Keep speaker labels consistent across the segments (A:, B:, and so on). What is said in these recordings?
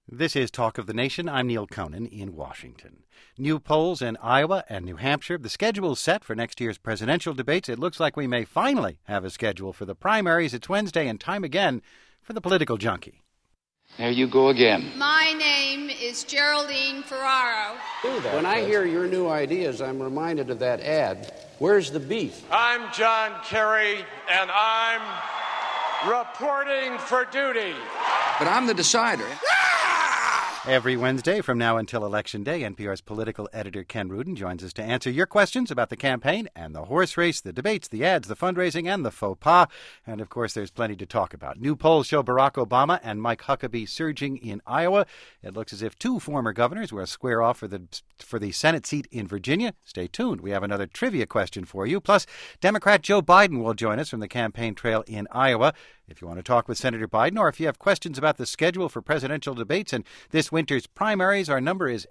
A: This is Talk of the Nation. I'm Neil Conan in Washington. New polls in Iowa and New Hampshire. The schedule is set for next year's presidential debates. It looks like we may finally have a schedule for the primaries. It's Wednesday and time again for the political junkie.
B: There you go again.
C: My name is Geraldine Ferraro.
D: When I hear your new ideas, I'm reminded of that ad. Where's the beef?
E: I'm John Kerry, and I'm reporting for duty.
B: But I'm the decider.
A: Every Wednesday from now until Election Day, NPR's political editor Ken Rudin joins us to answer your questions about the campaign and the horse race, the debates, the ads, the fundraising, and the faux pas. And, of course, there's plenty to talk about. New polls show Barack Obama and Mike Huckabee surging in Iowa. It looks as if two former governors will square off for the Senate seat in Virginia. Stay tuned. We have another trivia question for you. Plus, Democrat Joe Biden will join us from the campaign trail in Iowa. If you want to talk with Senator Biden or if you have questions about the schedule for presidential debates and this winter's primaries, our number is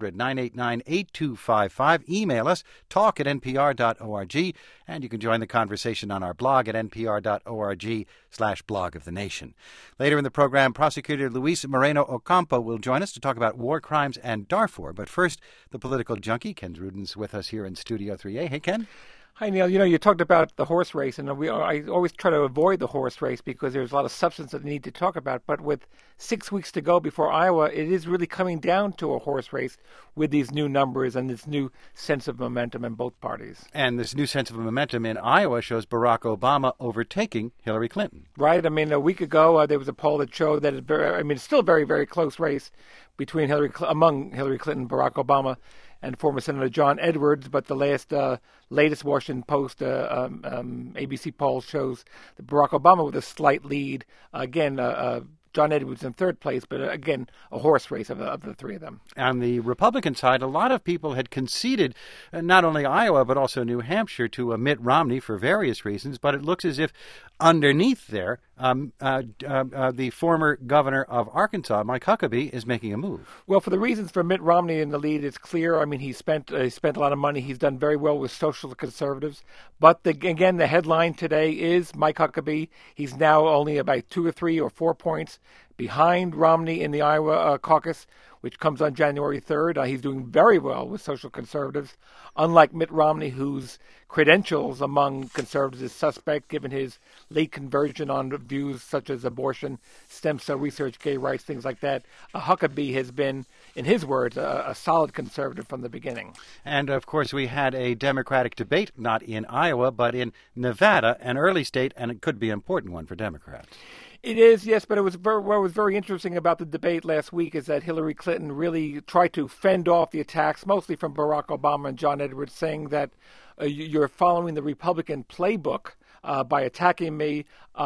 A: 800-989-8255. Email us, talk@npr.org, and you can join the conversation on our blog at npr.org/blog of the nation. Later in the program, prosecutor Luis Moreno Ocampo will join us to talk about war crimes and Darfur. But first, the political junkie, Ken Rudin's with us here in Studio 3A. Hey, Ken.
F: Hi, Neil. You talked about the horse race, and I always try to avoid the horse race because there's a lot of substance that I need to talk about. But with 6 weeks to go before Iowa, it is really coming down to a horse race with these new numbers and this new sense of momentum in both parties.
A: And this new sense of momentum in Iowa shows Barack Obama overtaking Hillary Clinton.
F: Right. I mean, a week ago, there was a poll that showed that it's still a very, very close race among Hillary Clinton and Barack Obama and former Senator John Edwards, but the latest Washington Post ABC poll shows that Barack Obama with a slight lead. Again, John Edwards in third place, but again, a horse race of the three of them.
A: On the Republican side, a lot of people had conceded not only Iowa but also New Hampshire to Mitt Romney for various reasons, but it looks as if underneath there, the former governor of Arkansas, Mike Huckabee, is making a move.
F: Well, for the reasons for Mitt Romney in the lead, it's clear. I mean, he spent a lot of money. He's done very well with social conservatives. But again, the headline today is Mike Huckabee. He's now only about 2 or 3 or 4 points behind Romney in the Iowa caucus, which comes on January 3rd. He's doing very well with social conservatives, unlike Mitt Romney, whose credentials among conservatives is suspect, given his late conversion on views such as abortion, stem cell research, gay rights, things like that. Huckabee has been, in his words, a solid conservative from the beginning.
A: And, of course, we had a Democratic debate, not in Iowa, but in Nevada, an early state, and it could be an important one for Democrats.
F: It is, yes, but what was very interesting about the debate last week is that Hillary Clinton really tried to fend off the attacks, mostly from Barack Obama and John Edwards, saying that you're following the Republican playbook by attacking me,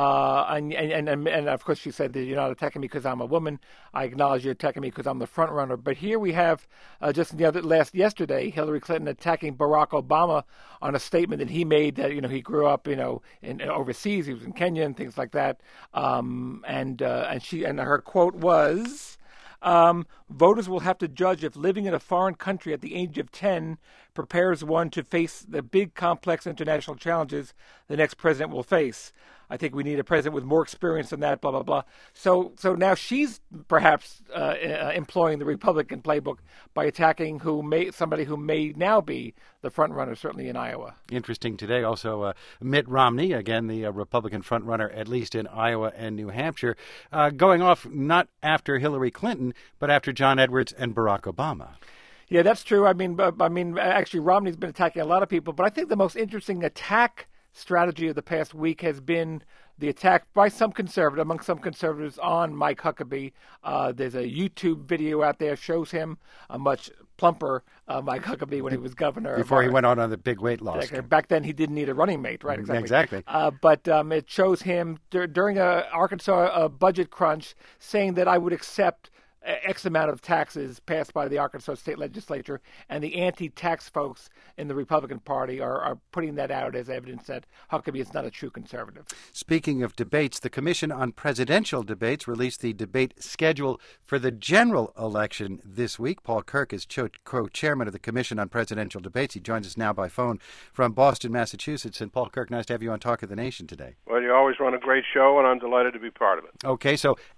F: and of course she said that you're not attacking me because I'm a woman. I acknowledge you're attacking me because I'm the front runner. But here we have yesterday, Hillary Clinton attacking Barack Obama on a statement that he made that he grew up in overseas. He was in Kenya and things like that. And her quote was, voters will have to judge if living in a foreign country at the age of 10 prepares one to face the big, complex international challenges the next president will face. I think we need a president with more experience than that, blah, blah, blah. So now she's perhaps employing the Republican playbook by attacking somebody who may now be the front runner, certainly in Iowa.
A: Interesting today also, Mitt Romney, again, the Republican front runner, at least in Iowa and New Hampshire, going off not after Hillary Clinton, but after John Edwards and Barack Obama.
F: Yeah, that's true. I mean, actually, Romney's been attacking a lot of people, but I think the most interesting attack strategy of the past week has been the attack by among some conservatives on Mike Huckabee. There's a YouTube video out there shows him a much plumper Mike Huckabee when he was governor.
A: Before he went on the big weight loss.
F: Back then he didn't need a running mate, right?
A: Exactly.
F: But it shows him during a Arkansas budget crunch saying that I would accept X amount of taxes passed by the Arkansas state legislature, and the anti-tax folks in the Republican Party are putting that out as evidence that Huckabee is not a true conservative.
A: Speaking of debates, the Commission on Presidential Debates released the debate schedule for the general election this week. Paul Kirk is co-chairman of the Commission on Presidential Debates. He joins us now by phone from Boston, Massachusetts. And Paul Kirk, nice to have you on Talk of the Nation today.
E: Well, you always run a great show, and I'm delighted to be part of it.
A: Okay, so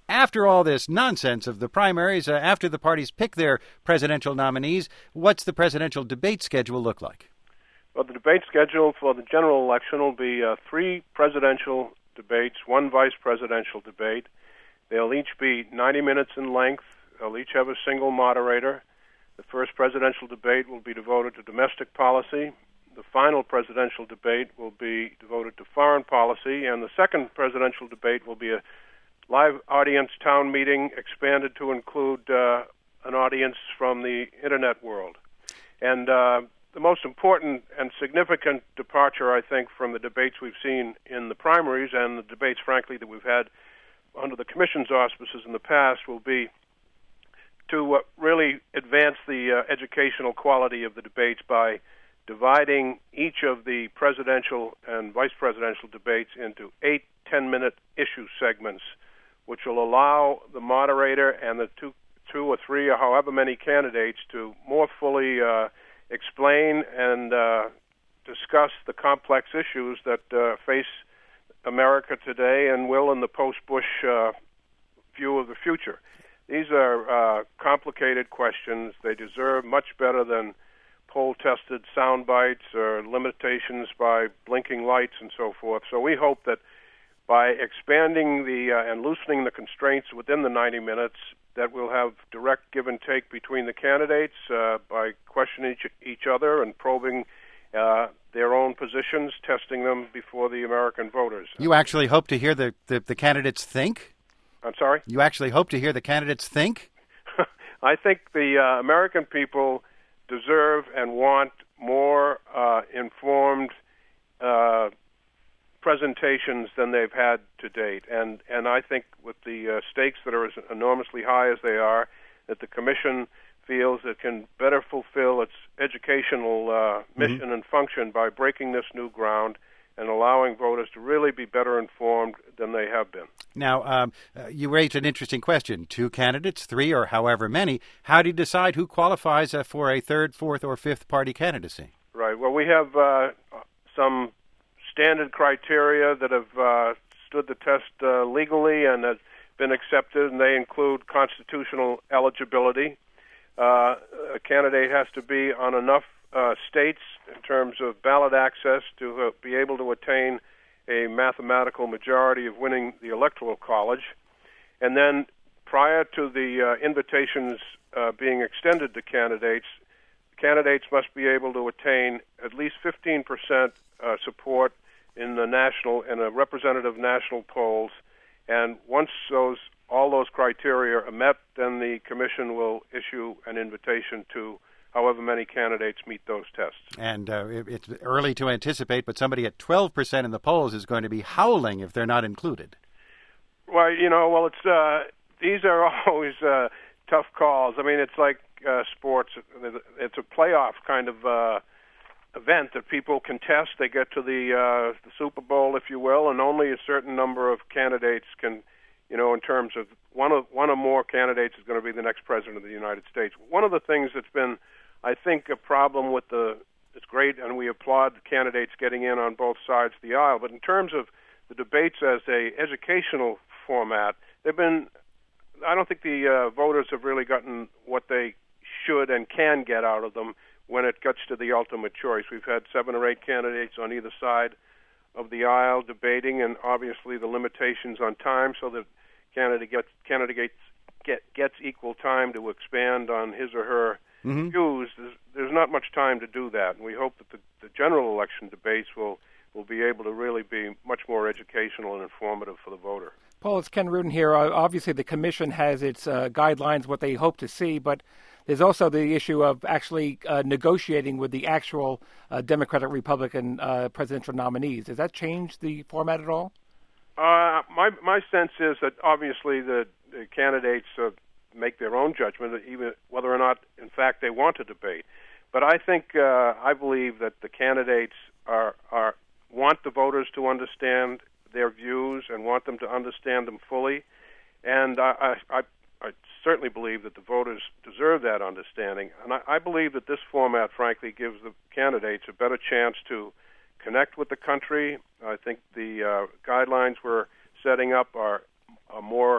A: After all this nonsense of the primaries, after the parties pick their presidential nominees, what's the presidential debate schedule look like?
G: Well, the debate schedule for the general election will be 3 presidential debates, 1 vice presidential debate. They'll each be 90 minutes in length. They'll each have a single moderator. The first presidential debate will be devoted to domestic policy. The final presidential debate will be devoted to foreign policy. And the second presidential debate will be a live audience town meeting expanded to include an audience from the Internet world. And the most important and significant departure, I think, from the debates we've seen in the primaries and the debates, frankly, that we've had under the Commission's auspices in the past will be to really advance the educational quality of the debates by dividing each of the presidential and vice presidential debates into 8 10-minute issue segments, which will allow the moderator and the two or three or however many candidates to more fully explain and discuss the complex issues that face America today and will in the post-Bush view of the future. These are complicated questions. They deserve much better than poll-tested sound bites or limitations by blinking lights and so forth. So we hope that by expanding and loosening the constraints within the 90 minutes, that we'll have direct give and take between the candidates by questioning each other and probing their own positions, testing them before the American voters.
A: You actually hope to hear the candidates think?
G: I'm sorry?
A: You actually hope to hear the candidates think?
G: I think the American people deserve and want more informed presentations than they've had to date. And I think with the stakes that are as enormously high as they are, that the Commission feels it can better fulfill its educational mission and function by breaking this new ground and allowing voters to really be better informed than they have been.
A: Now, you raised an interesting question. 2 candidates, 3 or however many. How do you decide who qualifies for a third, fourth, or fifth party candidacy?
G: Right. Well, we have some standard criteria that have stood the test legally and have been accepted, and they include constitutional eligibility. A candidate has to be on enough states in terms of ballot access to be able to attain a mathematical majority of winning the Electoral College. And then prior to the invitations being extended to candidates must be able to attain at least 15% support in the representative national polls. And once all those criteria are met, then the Commission will issue an invitation to however many candidates meet those tests.
A: And it's early to anticipate, but somebody at 12% in the polls is going to be howling if they're not included.
G: Well, it's these are always tough calls. I mean, it's like sports. It's a playoff kind of event that people contest. They get to the Super Bowl, if you will, and only a certain number of candidates can, in terms of one or more candidates is going to be the next president of the United States. One of the things that's been, I think, a problem with it's great, and we applaud the candidates getting in on both sides of the aisle, but in terms of the debates as a educational format, I don't think the voters have really gotten what they should and can get out of them when it gets to the ultimate choice. We've had 7 or 8 candidates on either side of the aisle debating, and obviously the limitations on time so that candidate gets equal time to expand on his or her views. There's not much time to do that, and we hope that the general election debates will be able to really be much more educational and informative for the voter.
F: Paul, it's Ken Rudin here. Obviously, the Commission has its guidelines, what they hope to see, but there's also the issue of actually negotiating with the actual Democratic-Republican presidential nominees. Does that change the format at all?
G: My sense is that obviously the candidates make their own judgment, even whether or not, in fact, they want to debate. But I believe that the candidates want the voters to understand their views and want them to understand them fully. And I certainly believe that the voters deserve that understanding. And I believe that this format, frankly, gives the candidates a better chance to connect with the country. I think the guidelines we're setting up are more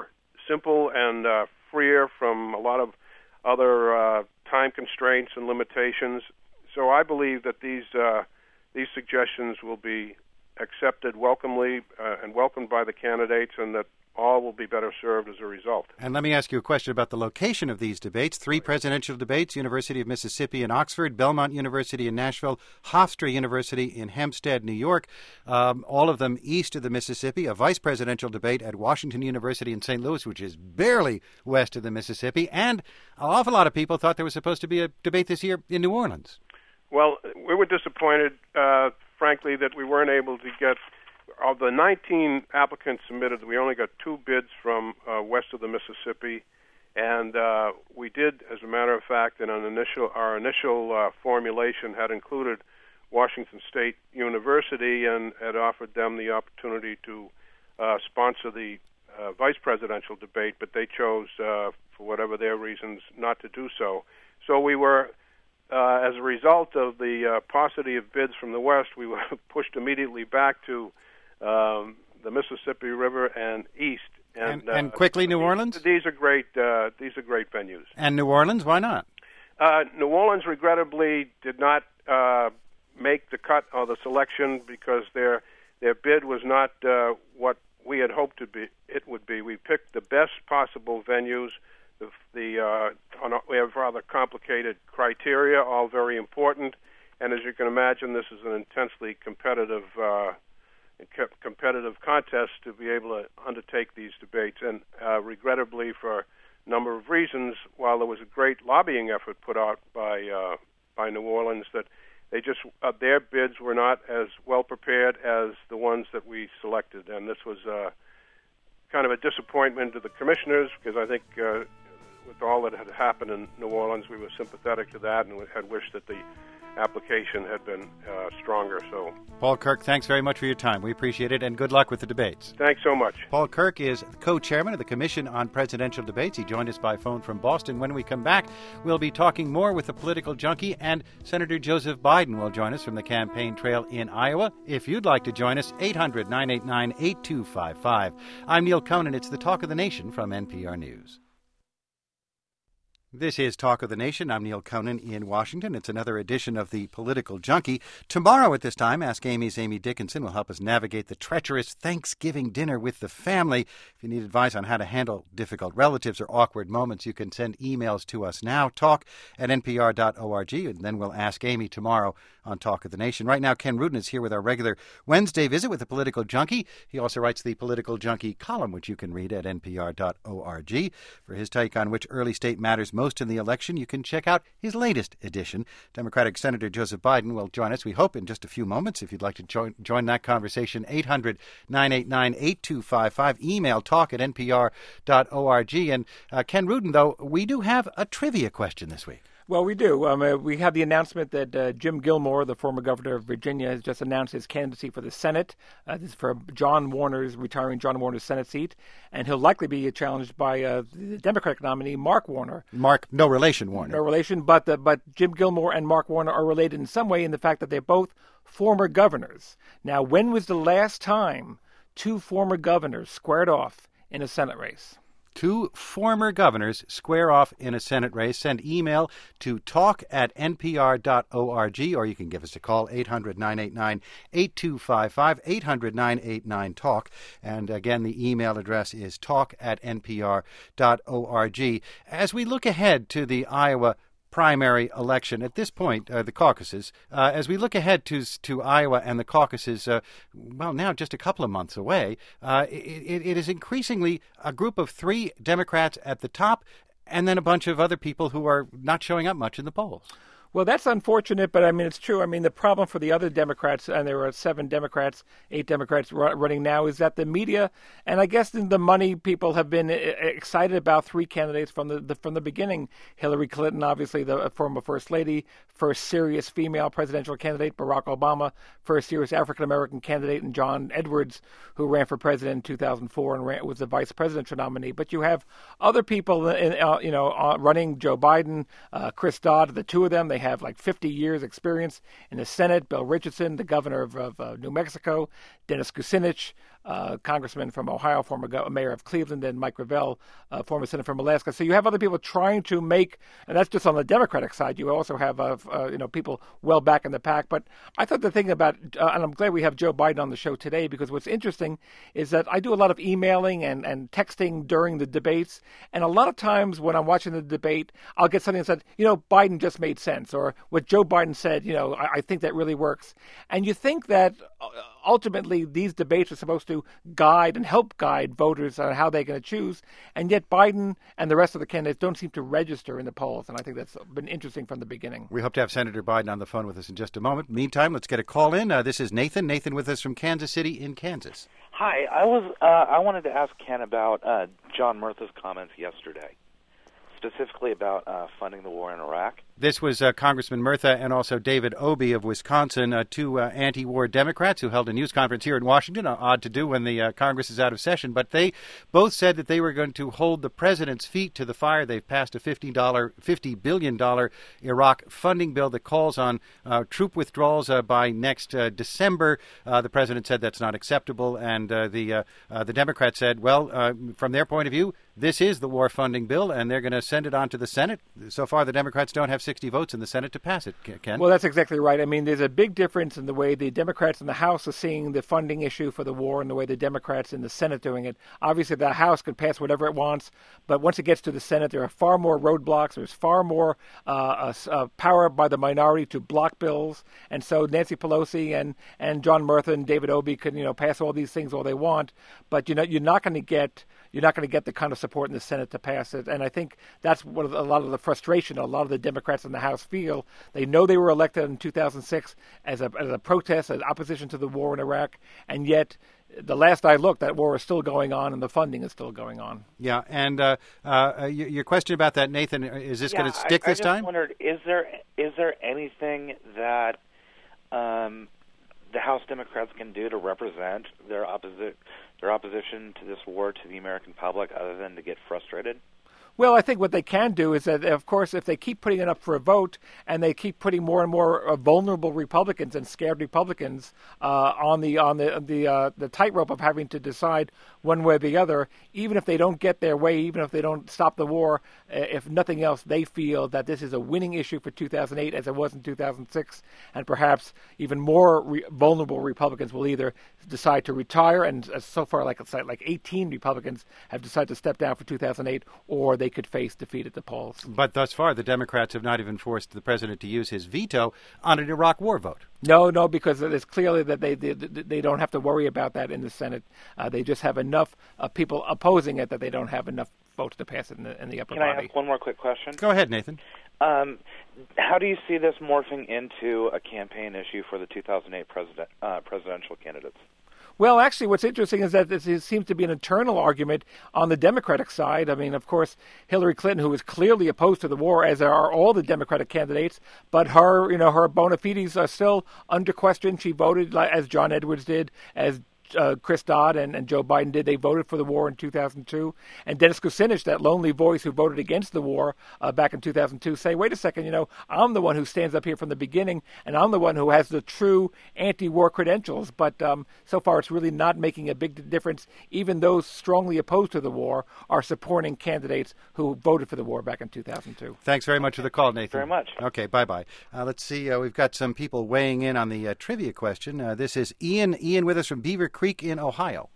G: simple and freer from a lot of other time constraints and limitations. So I believe that these suggestions will be accepted welcomely and welcomed by the candidates, and that all will be better served as a result.
A: And let me ask you a question about the location of these debates. 3 presidential debates: University of Mississippi in Oxford, Belmont University in Nashville, Hofstra University in Hempstead, New York, all of them east of the Mississippi. A vice presidential debate at Washington University in St. Louis, which is barely west of the Mississippi. And an awful lot of people thought there was supposed to be a debate this year in New Orleans.
G: Well, we were disappointed, frankly, that we weren't able to get. Of the 19 applicants submitted, we only got 2 bids from west of the Mississippi, and we did, as a matter of fact, in our initial formulation had included Washington State University and had offered them the opportunity to sponsor the vice presidential debate, but they chose, for whatever their reasons, not to do so. So we were, as a result of the paucity of bids from the west, we were pushed immediately back to the Mississippi River and east,
A: and quickly New Orleans.
G: These are great. These are great venues.
A: And New Orleans, why not?
G: New Orleans, regrettably, did not make the cut or the selection because their bid was not what we had hoped it would be. We picked the best possible venues. We have rather complicated criteria, all very important, and as you can imagine, this is an intensely competitive contest to be able to undertake these debates. And regrettably, for a number of reasons, while there was a great lobbying effort put out by New Orleans, that they just their bids were not as well prepared as the ones that we selected, and this was kind of a disappointment to the commissioners, because I think with all that had happened in New Orleans, we were sympathetic to that and we had wished that the application had been stronger. So,
A: Paul Kirk, thanks very much for your time. We appreciate it, and good luck with the debates.
G: Thanks so much.
A: Paul Kirk is co-chairman of the Commission on Presidential Debates. He joined us by phone from Boston. When we come back, we'll be talking more with the political junkie, and Senator Joseph Biden will join us from the campaign trail in Iowa. If you'd like to join us, 800-989-8255. I'm Neil Conan. It's the Talk of the Nation from NPR News. This is Talk of the Nation. I'm Neil Conan in Washington. It's another edition of the Political Junkie. Tomorrow at this time, Ask Amy's Amy Dickinson will help us navigate the treacherous Thanksgiving dinner with the family. If you need advice on how to handle difficult relatives or awkward moments, you can send emails to us now, talk@npr.org, and then we'll ask Amy tomorrow on Talk of the Nation. Right now, Ken Rudin is here with our regular Wednesday visit with the Political Junkie. He also writes the Political Junkie column, which you can read at npr.org. For his take on which early state matters most in the election, you can check out his latest edition. Democratic Senator Joseph Biden will join us, we hope, in just a few moments. If you'd like to join that conversation, 800-989-8255. Email talk@npr.org. And Ken Rudin, though, we do have a trivia question this week.
F: Well, we do. We have the announcement that Jim Gilmore, the former governor of Virginia, has just announced his candidacy for the Senate. This is for retiring John Warner's Senate seat. And he'll likely be challenged by the Democratic nominee, Mark Warner.
A: No relation, Warner.
F: No relation, but Jim Gilmore and Mark Warner are related in some way in the fact that they're both former governors. Now, when was the last time 2 former governors squared off in a Senate race?
A: 2 former governors square off in a Senate race. Send email to talk@npr.org, or you can give us a call, 800-989-8255, 800-989-TALK. And again, the email address is talk@npr.org. As we look ahead to the Iowa primary election, at this point, the caucuses, as we look ahead to Iowa and the caucuses, now just a couple of months away, it is increasingly a group of 3 Democrats at the top and then a bunch of other people who are not showing up much in the polls.
F: Well, that's unfortunate, but it's true. The problem for the other Democrats, and there are 8 Democrats running now, is that the media and I guess the money people have been excited about 3 candidates from the beginning. Hillary Clinton, obviously the former First Lady, first serious female presidential candidate, Barack Obama, first serious African-American candidate, and John Edwards, who ran for president in 2004 and was the vice presidential nominee. But you have other people, running: Joe Biden, Chris Dodd, the 2 of them. They have like 50 years experience in the Senate. Bill Richardson, the governor of New Mexico, Dennis Kucinich, congressman from Ohio, former mayor of Cleveland, and Mike Gravel, former senator from Alaska. So you have other people trying to make, and that's just on the Democratic side. You also have people well back in the pack. But I thought the thing about, and I'm glad we have Joe Biden on the show today, because what's interesting is that I do a lot of emailing and texting during the debates, and a lot of times when I'm watching the debate, I'll get something that said, Biden just made sense, or what Joe Biden said, I think that really works. And you think that ultimately these debates are supposed to guide and help guide voters on how they're going to choose, and yet Biden and the rest of the candidates don't seem to register in the polls, and I think that's been interesting from the beginning.
A: We hope to have Senator Biden on the phone with us in just a moment. Meantime, let's get a call in. This is Nathan. Nathan with us from Kansas City in Kansas.
H: Hi, I wanted to ask Ken about John Murtha's comments yesterday, specifically about funding the war in Iraq.
A: This was Congressman Murtha and also David Obey of Wisconsin, two anti-war Democrats who held a news conference here in Washington, odd to do when the Congress is out of session, but they both said that they were going to hold the president's feet to the fire. They've passed a $50 billion Iraq funding bill that calls on troop withdrawals by next December. The president said that's not acceptable, and the Democrats said, well, from their point of view, this is the war funding bill, and they're going to send it on to the Senate. So far, the Democrats don't have 60 votes in the Senate to pass it, Ken.
F: Well, that's exactly right. I mean, there's a big difference in the way the Democrats in the House are seeing the funding issue for the war and the way the Democrats in the Senate doing it. Obviously, the House can pass whatever it wants, but once it gets to the Senate, there are far more roadblocks. There's far more power by the minority to block bills, and so Nancy Pelosi and John Murtha and David Obey can pass all these things all they want, but you're not going to get the kind of support in the Senate to pass it. And I think that's what a lot of the frustration a lot of the Democrats in the House feel. They know they were elected in 2006 as a protest, as opposition to the war in Iraq, and yet the last I looked, that war is still going on and the funding is still going on.
A: Yeah, and your question about that, Nathan, is this going to stick this time?
H: I just wondered, is there anything that the House Democrats can do to represent their opposition to this war to the American public other than to get frustrated?
F: Well, I think what they can do is that, of course, if they keep putting it up for a vote and they keep putting more and more vulnerable Republicans and scared Republicans on the tightrope of having to decide one way or the other, even if they don't get their way, even if they don't stop the war, if nothing else, they feel that this is a winning issue for 2008 as it was in 2006, and perhaps even more vulnerable Republicans will either decide to retire, and so far, like 18 Republicans have decided to step down for 2008, or they could face defeat at the polls.
A: But thus far, the Democrats have not even forced the president to use his veto on an Iraq war vote.
F: No, because it's clearly that they don't have to worry about that in the Senate. They just have enough people opposing it that they don't have enough votes to pass it in the upper body.
H: Can I ask one more quick question?
A: Go ahead, Nathan.
H: How do you see this morphing into a campaign issue for the 2008 presidential candidates?
F: Well, actually, what's interesting is that there seems to be an internal argument on the Democratic side. I mean, of course, Hillary Clinton, who is clearly opposed to the war, as are all the Democratic candidates, but her bona fides are still under question. She voted, as John Edwards did, as Chris Dodd and Joe Biden did. They voted for the war in 2002. And Dennis Kucinich, that lonely voice who voted against the war back in 2002, say, wait a second, I'm the one who stands up here from the beginning, and I'm the one who has the true anti-war credentials. But so far, it's really not making a big difference. Even those strongly opposed to the war are supporting candidates who voted for the war back in 2002.
A: Thanks very much for the call, Nathan.
H: Very much.
A: Okay, bye-bye. Let's see. We've got some people weighing in on the trivia question. This is Ian. Ian with us from Beaver Creek in Ohio.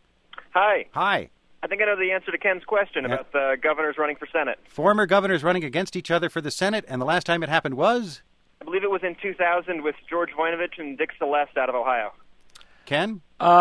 I: Hi.
A: Hi.
I: I think I know the answer to Ken's question about the governors running for Senate.
A: Former governors running against each other for the Senate, and the last time it happened was?
I: I believe it was in 2000 with George Voinovich and Dick Celeste out of Ohio.
A: Ken?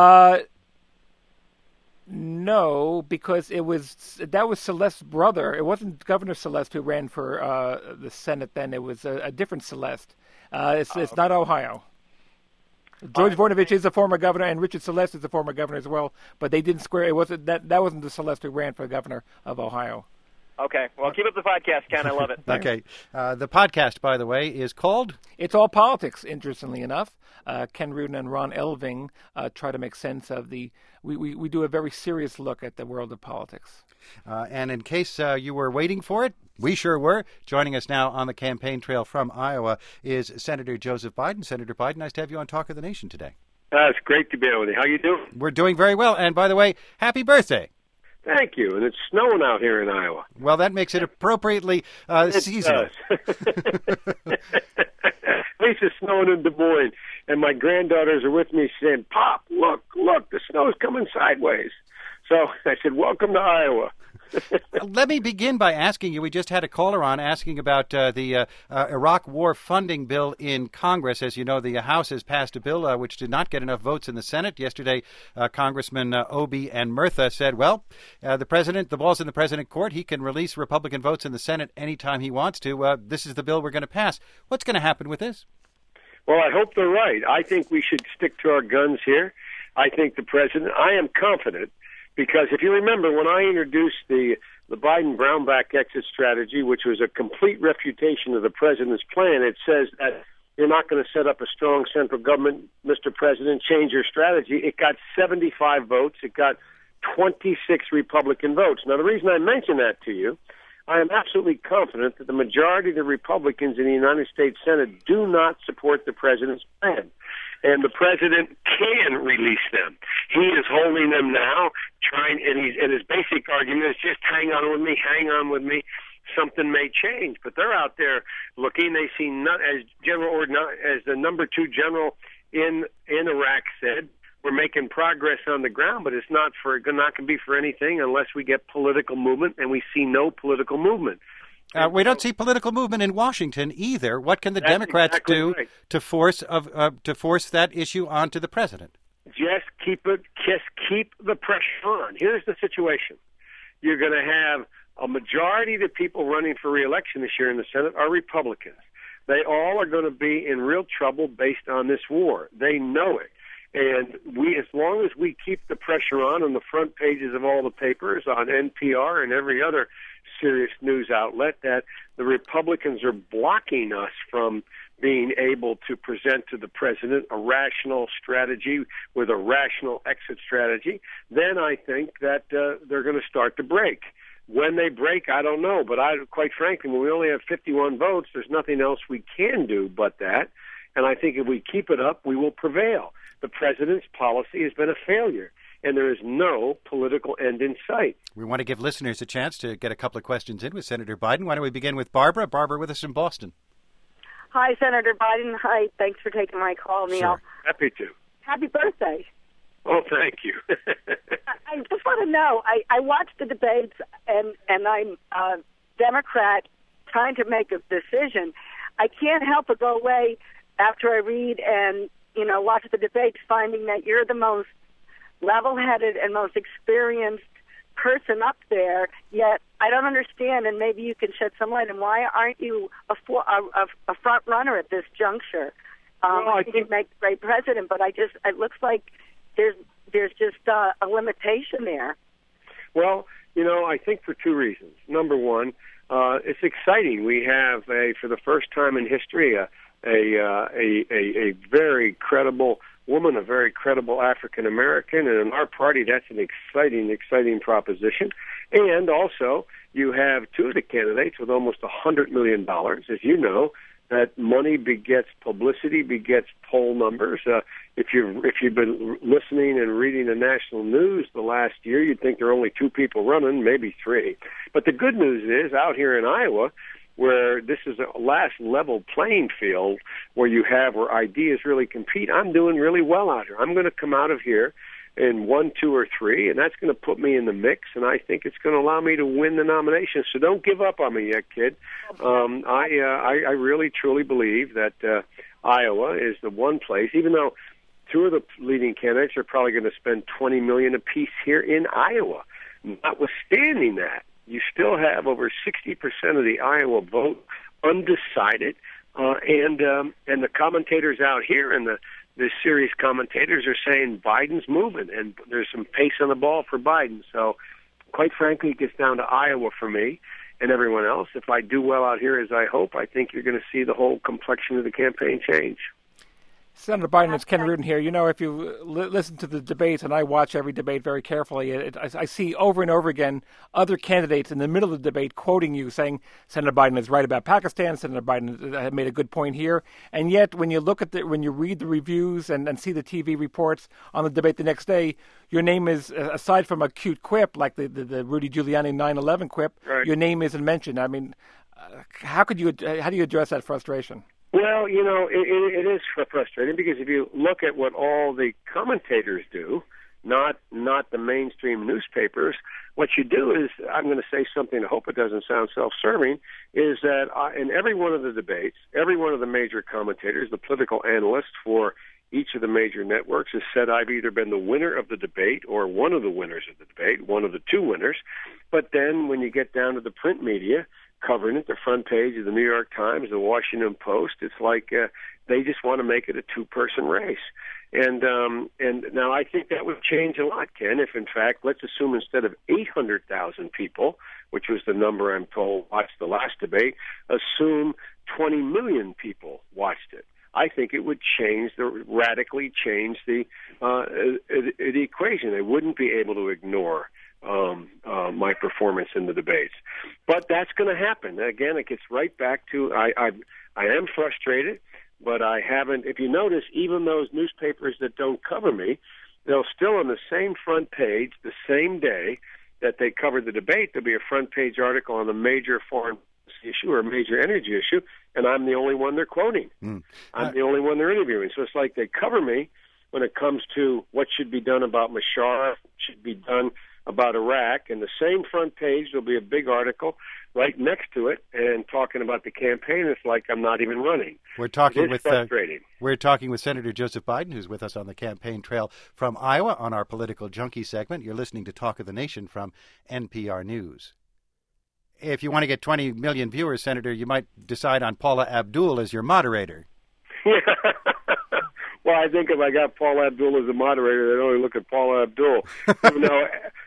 F: No, because that was Celeste's brother. It wasn't Governor Celeste who ran for the Senate then. It was a different Celeste. It's not Ohio. George Voinovich is a former governor, and Richard Celeste is a former governor as well. But they didn't square. It wasn't that wasn't the Celeste who ran for governor of Ohio.
I: Okay. Well, keep up the podcast, Ken. I love it.
A: Okay. The podcast, by the way, is called?
F: It's All Politics, interestingly enough. Ken Rudin and Ron Elving try to make sense of we do a very serious look at the world of politics.
A: And in case you were waiting for it, we sure were. Joining us now on the campaign trail from Iowa is Senator Joseph Biden. Senator Biden, nice to have you on Talk of the Nation today.
J: It's great to be with you. How you doing?
A: We're doing very well. And by the way, happy birthday.
J: Thank you. And it's snowing out here in Iowa.
A: Well, that makes it appropriately seasonal.
J: Does. At least it's snowing in Des Moines. And my granddaughters are with me saying, Pop, look, the snow's coming sideways. So I said, welcome to Iowa.
A: Let me begin by asking you, we just had a caller on asking about the Iraq war funding bill in Congress. As you know, the House has passed a bill which did not get enough votes in the Senate. Yesterday, Congressman Obey and Murtha said, well, the ball's in the president court. He can release Republican votes in the Senate anytime he wants to. This is the bill we're going to pass. What's going to happen with this?
J: Well, I hope they're right. I think we should stick to our guns here. I think the president, I am confident, because if you remember, when I introduced the Biden-Brownback exit strategy, which was a complete refutation of the president's plan, it says that you're not going to set up a strong central government, Mr. President, change your strategy. It got 75 votes. It got 26 Republican votes. Now, the reason I mention that to you, I am absolutely confident that the majority of the Republicans in the United States Senate do not support the president's plan. And the president can release them. He is holding them now, and his basic argument is just hang on with me. Something may change, but they're out there looking. They see as the number 2 general in Iraq said, we're making progress on the ground, but it's not going to be for anything unless we get political movement, and we see no political movement.
A: We don't see political movement in Washington either. What can the Democrats do to force that issue onto the president?
J: Just keep the pressure on. Here's the situation: you're going to have a majority of the people running for re-election this year in the Senate are Republicans. They all are going to be in real trouble based on this war. They know it. And as long as we keep the pressure on the front pages of all the papers, on NPR and every other serious news outlet, that the Republicans are blocking us from being able to present to the president a rational strategy with a rational exit strategy, then I think that they're going to start to break. When they break, I don't know. But quite frankly, when we only have 51 votes, there's nothing else we can do but that. And I think if we keep it up, we will prevail. The president's policy has been a failure, and there is no political end in sight.
A: We want to give listeners a chance to get a couple of questions in with Senator Biden. Why don't we begin with Barbara? Barbara with us in Boston.
K: Hi, Senator Biden. Hi, thanks for taking my call, Neil.
J: Sure. Happy to.
K: Happy birthday.
J: Oh, thank you.
K: I just want to know, I watched the debates, and I'm a Democrat trying to make a decision. I can't help but go away after I read and watch the debates, finding that you're the most level-headed and most experienced person up there, yet I don't understand, and maybe you can shed some light on why aren't you a front runner at this juncture? I think you'd make a great president, but it looks like there's just a limitation there.
J: Well, I think for 2 reasons. Number one, it's exciting. We have for the first time in history, a very credible woman, a very credible African American, and in our party, that's an exciting proposition. And also, you have 2 of the candidates with almost $100 million. As you know, that money begets publicity, begets poll numbers. If you've been listening and reading the national news the last year, you'd think there are only 2 people running, maybe 3. But the good news is, out here in Iowa, where this is a last level playing field where ideas really compete, I'm doing really well out here. I'm going to come out of here in 1, 2, or 3, and that's going to put me in the mix, and I think it's going to allow me to win the nomination. So don't give up on me yet, kid. I really, truly believe that Iowa is the one place, even though 2 of the leading candidates are probably going to spend $20 million apiece here in Iowa. Notwithstanding that, you still have over 60% of the Iowa vote undecided, and the commentators out here and the serious commentators are saying Biden's moving, and there's some pace on the ball for Biden. So, quite frankly, it gets down to Iowa for me and everyone else. If I do well out here, as I hope, I think you're going to see the whole complexion of the campaign change.
F: Senator Biden, it's Ken Rudin here. You know, if you listen to the debates, and I watch every debate very carefully, I see over and over again other candidates in the middle of the debate quoting you, saying Senator Biden is right about Pakistan, Senator Biden made a good point here. And yet, when you look at when you read the reviews and see the TV reports on the debate the next day, your name is, aside from a cute quip like the Rudy Giuliani 9/11 quip,
J: right,
F: your name isn't mentioned. I mean, how do you address that frustration?
J: Well, you know, it is frustrating because if you look at what all the commentators do, not the mainstream newspapers, what you do is, I'm going to say something, I hope it doesn't sound self-serving, is that in every one of the debates, every one of the major commentators, the political analysts for each of the major networks has said I've either been the winner of the debate or one of the winners of the debate, one of the two winners. But then when you get down to the print media, covering it, the front page of the New York Times, the Washington Post, it's like they just want to make it a two-person race. And now I think that would change a lot, Ken, if in fact, let's assume instead of 800,000 people, which was the number I'm told watched the last debate, assume 20 million people watched it. I think it would radically change the equation. They wouldn't be able to ignore my performance in the debates. But that's going to happen. Again, it gets right back to I am frustrated, but I haven't. If you notice, even those newspapers that don't cover me, they'll still on the same front page the same day that they covered the debate, there'll be a front page article on a major foreign issue or a major energy issue, and I'm the only one they're quoting. I'm the only one they're interviewing. So it's like they cover me when it comes to what should be done about Musharraf, should be done about Iraq, and the same front page there'll be a big article right next to it and talking about the campaign. It's like I'm not even running.
A: We're talking with
J: frustrating.
A: We're talking with Senator Joseph Biden, who's with us on the campaign trail from Iowa on our Political Junkie segment. You're listening to Talk of the Nation from NPR News. If you want to get 20 million viewers, Senator, you might decide on Paula Abdul as your moderator.
J: Well, I think if I got Paula Abdul as a moderator, they'd only look at Paula Abdul. You know,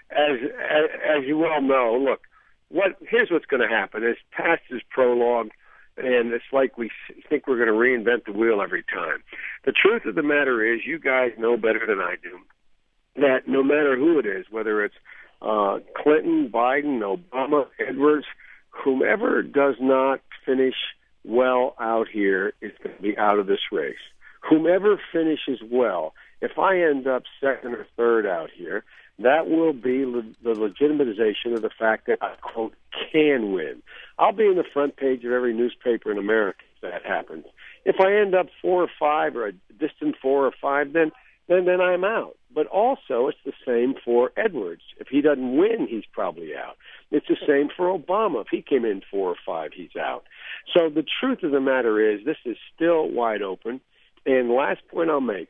J: as you well know, look, here's what's going to happen. It's past his prologue, and it's like we think we're going to reinvent the wheel every time. The truth of the matter is, you guys know better than I do, that no matter who it is, whether it's Clinton, Biden, Obama, Edwards, whomever does not finish well out here is going to be out of this race. Whomever finishes well, if I end up second or third out here, that will be the legitimization of the fact that I, quote, can win. I'll be in the front page of every newspaper in America if that happens. If I end up 4 or 5 or a distant 4 or 5, then I'm out. But also, it's the same for Edwards. If he doesn't win, he's probably out. It's the same for Obama. If he came in 4 or 5, he's out. So the truth of the matter is, this is still wide open. And the last point I'll make,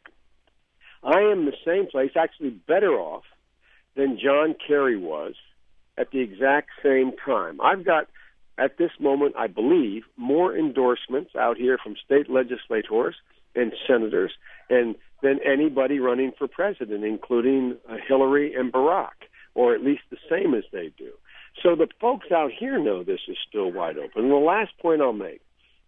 J: I am the same place, actually better off than John Kerry was at the exact same time. I've got, at this moment, I believe, more endorsements out here from state legislators and senators than anybody running for president, including Hillary and Barack, or at least the same as they do. So the folks out here know this is still wide open. And the last point I'll make,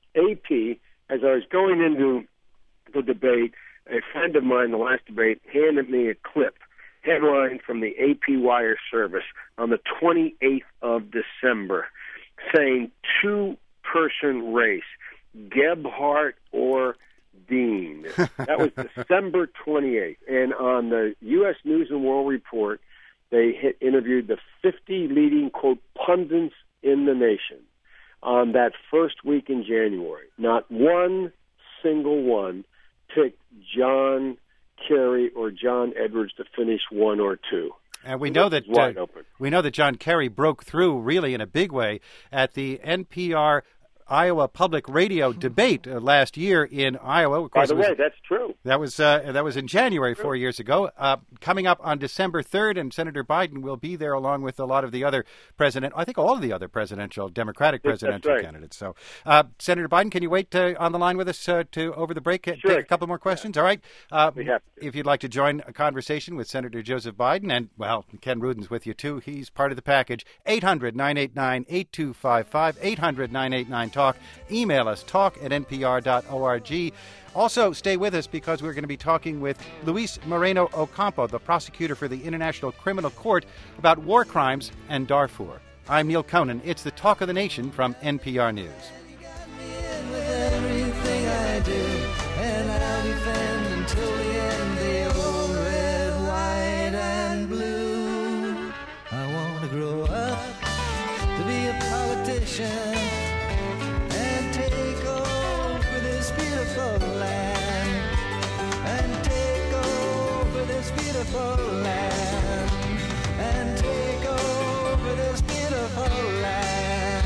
J: AP, as I was going into the debate, a friend of mine, the last debate, handed me a clip, headline from the AP Wire service on the 28th of December, saying two-person race, Gebhardt or Dean. That was December 28th. And on the U.S. News and World Report, they interviewed the 50 leading, quote, pundits in the nation on that first week in January. Not one single one picked John Kerry or John Edwards to finish 1 or 2.
A: And we know that John Kerry broke through really in a big way at the NPR Iowa Public Radio debate last year in Iowa. Of course,
J: by the way, that's true.
A: That was in January 4 years ago. Coming up on December 3rd, and Senator Biden will be there along with a lot of the other all of the other Democratic presidential candidates. So, Senator Biden, can you wait on the line with us to over the break?
J: Sure.
A: Take a couple more questions. All right.
J: If
A: you'd like to join a conversation with Senator Joseph Biden, and, well, Ken Rudin's with you, too. He's part of the package. 800-989-8255, 800-989 talk. Email us, talk@npr.org. Also, stay with us because we're going to be talking with Luis Moreno Ocampo, the prosecutor for the International Criminal Court, about war crimes and Darfur. I'm Neil Conan. It's the Talk of the Nation from NPR News.
L: And take over this beautiful land, and take over this beautiful land, and take over this beautiful land.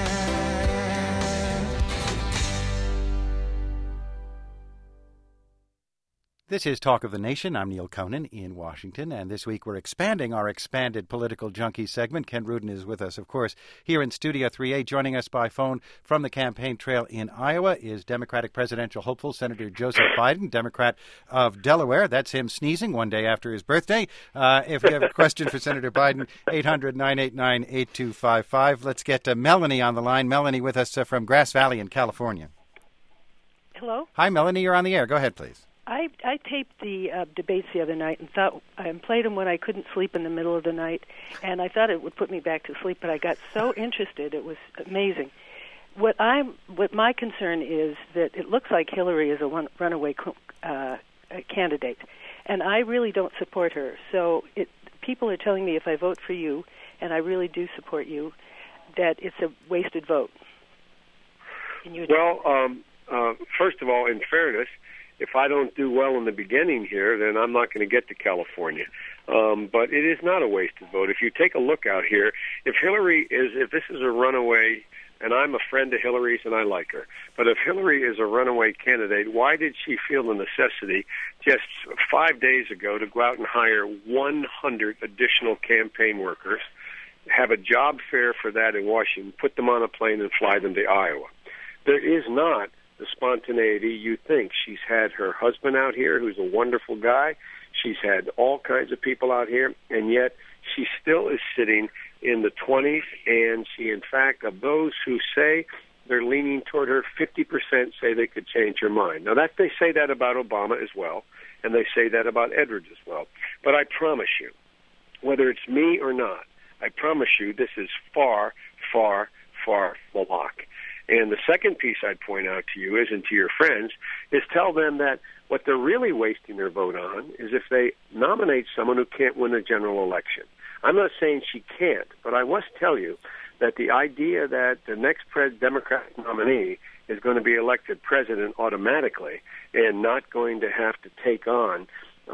A: This is Talk of the Nation. I'm Neil Conan in Washington, and this week we're expanding our expanded political junkie segment. Ken Rudin is with us, of course, here in Studio 3A. Joining us by phone from the campaign trail in Iowa is Democratic presidential hopeful Senator Joseph Biden, Democrat of Delaware. That's him sneezing one day after his birthday. If you have a question for Senator Biden, 800-989-8255. Let's get Melanie on the line. Melanie with us from Grass Valley in California.
M: Hello?
A: Hi, Melanie. You're on the air. Go ahead, please.
M: I taped the debates the other night and thought I played them when I couldn't sleep in the middle of the night, and I thought it would put me back to sleep. But I got so interested; it was amazing. What my concern is that it looks like Hillary is a runaway candidate, and I really don't support her. So people are telling me if I vote for you, and I really do support you, that it's a wasted vote.
J: First of all, in fairness, if I don't do well in the beginning here, then I'm not going to get to California. But it is not a wasted vote. If you take a look out here, if this is a runaway, and I'm a friend of Hillary's and I like her, but if Hillary is a runaway candidate, why did she feel the necessity just 5 days ago to go out and hire 100 additional campaign workers, have a job fair for that in Washington, put them on a plane and fly them to Iowa? There is not the spontaneity you think. She's had her husband out here, who's a wonderful guy. She's had all kinds of people out here, and yet she still is sitting in the 20s, and she, in fact, of those who say they're leaning toward her, 50% say they could change her mind. Now, that they say that about Obama as well, and they say that about Edwards as well. But I promise you, whether it's me or not, I promise you this is far, far, far from a lock. And the second piece I'd point out to you is, and to your friends, is tell them that what they're really wasting their vote on is if they nominate someone who can't win a general election. I'm not saying she can't, but I must tell you that the idea that the next Democratic nominee is going to be elected president automatically and not going to have to take on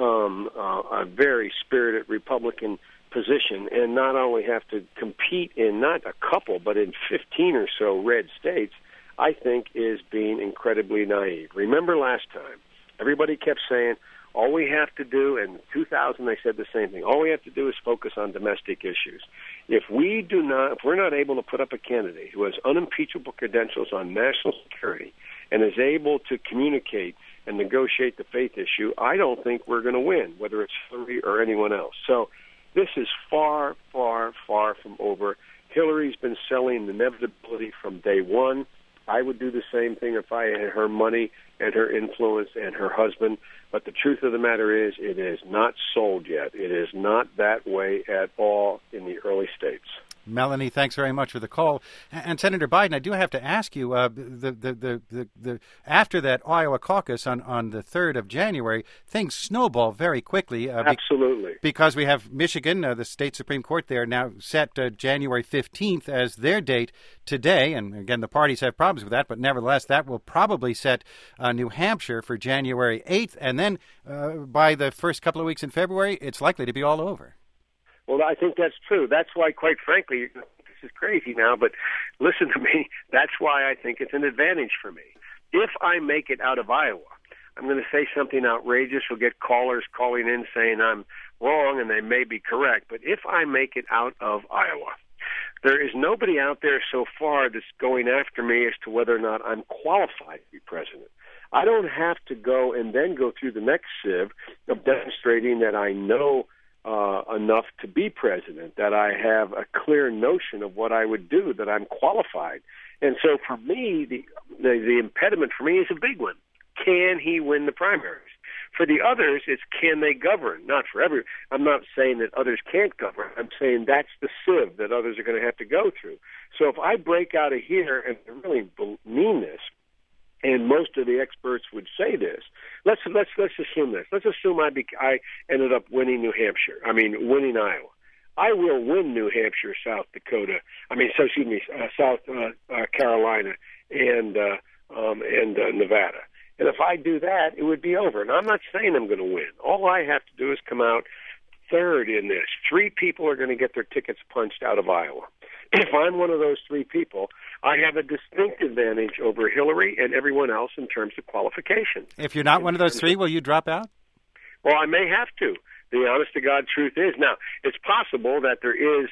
J: a very spirited Republican position and not only have to compete in not a couple but in 15 or so red states, I think is being incredibly naive. Remember last time, everybody kept saying, all we have to do, in 2000 they said the same thing, all we have to do is focus on domestic issues. If we're not able to put up a candidate who has unimpeachable credentials on national security and is able to communicate and negotiate the faith issue, I don't think we're going to win, whether it's Hillary or anyone else. So this is far, far, far from over. Hillary's been selling inevitability from day one. I would do the same thing if I had her money and her influence and her husband. But the truth of the matter is, it is not sold yet. It is not that way at all in the early states.
A: Melanie, thanks very much for the call. And Senator Biden, I do have to ask you, after that Iowa caucus on the 3rd of January, things snowball very quickly.
J: Absolutely.
A: Because we have Michigan, the state Supreme Court there, now set January 15th as their date today. And again, the parties have problems with that, but nevertheless, that will probably set New Hampshire for January 8th. And then by the first couple of weeks in February, it's likely to be all over.
J: Well, I think that's true. That's why, quite frankly, this is crazy now, but listen to me, that's why I think it's an advantage for me. If I make it out of Iowa, I'm going to say something outrageous. We'll get callers calling in saying I'm wrong, and they may be correct. But if I make it out of Iowa, there is nobody out there so far that's going after me as to whether or not I'm qualified to be president. I don't have to go and then go through the next sieve of demonstrating that I know enough to be president, that I have a clear notion of what I would do, that I'm qualified. And so for me, the impediment for me is a big one. Can he win the primaries? For the others, it's can they govern? Not for every. I'm not saying that others can't govern. I'm saying that's the sieve that others are going to have to go through. So if I break out of here, and I really mean this, and most of the experts would say this, let's assume this. Let's assume I ended up winning winning Iowa. I will win New Hampshire, South Carolina, and Nevada. And if I do that, it would be over. And I'm not saying I'm going to win. All I have to do is come out third in this. 3 people are going to get their tickets punched out of Iowa. If I'm one of those 3 people, I have a distinct advantage over Hillary and everyone else in terms of qualifications.
A: If you're not one of those 3, will you drop out?
J: Well, I may have to. The honest-to-God truth is, now, it's possible that there is,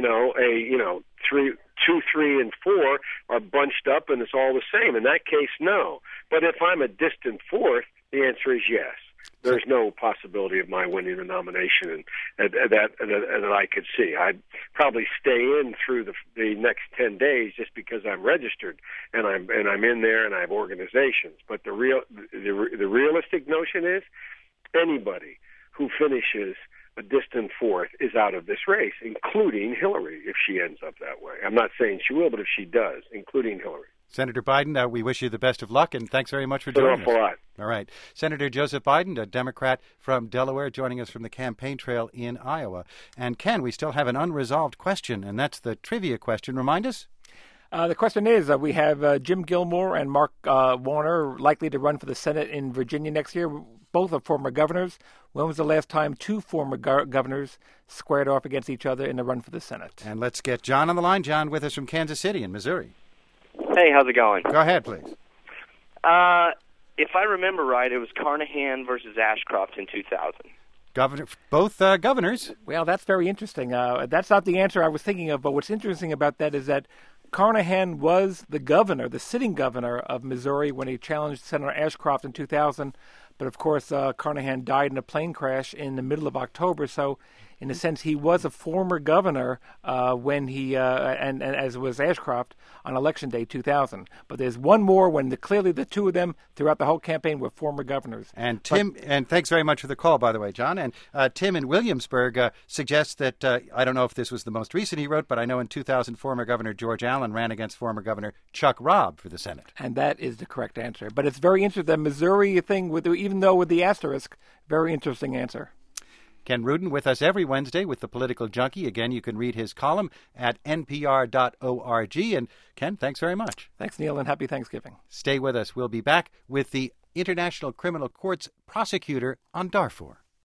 J: 2, 3, and 4 are bunched up and it's all the same. In that case, no. But if I'm a distant 4th, the answer is yes. There's no possibility of my winning the nomination and that I could see. I'd probably stay in through the next 10 days just because I'm registered and I'm in there and I have organizations. But the realistic notion is anybody who finishes a distant 4th is out of this race, including Hillary, if she ends up that way. I'm not saying she will, but if she does, including Hillary.
A: Senator Biden, we wish you the best of luck, and thanks very much for joining us.
J: An awful lot.
A: All right. Senator Joseph Biden, a Democrat from Delaware, joining us from the campaign trail in Iowa. And Ken, we still have an unresolved question, and that's the trivia question. Remind us.
F: The question is, we have Jim Gilmore and Mark Warner likely to run for the Senate in Virginia next year. Both are former governors. When was the last time 2 former governors squared off against each other in the run for the Senate?
A: And let's get John on the line. John with us from Kansas City in Missouri.
N: Hey, how's it going?
A: Go ahead, please.
N: If I remember right, it was Carnahan versus Ashcroft in 2000.
A: Both governors.
F: Well, that's very interesting. That's not the answer I was thinking of, but what's interesting about that is that Carnahan was the governor, the sitting governor of Missouri when he challenged Senator Ashcroft in 2000. But, of course, Carnahan died in a plane crash in the middle of October. So, in a sense, he was a former governor when he, and as was Ashcroft, on Election Day 2000. But there's one more when clearly the 2 of them throughout the whole campaign were former governors.
A: And Tim, and thanks very much for the call, by the way, John. And Tim in Williamsburg suggests that, I don't know if this was the most recent he wrote, but I know in 2000 former Governor George Allen ran against former Governor Chuck Robb for the Senate.
F: And that is the correct answer. But it's very interesting. The Missouri thing, even though with the asterisk, very interesting answer.
A: Ken Rudin with us every Wednesday with The Political Junkie. Again, you can read his column at npr.org. And Ken, thanks very much.
F: Thanks, Neil, and happy Thanksgiving.
A: Stay with us. We'll be back with the International Criminal Court's prosecutor on Darfur.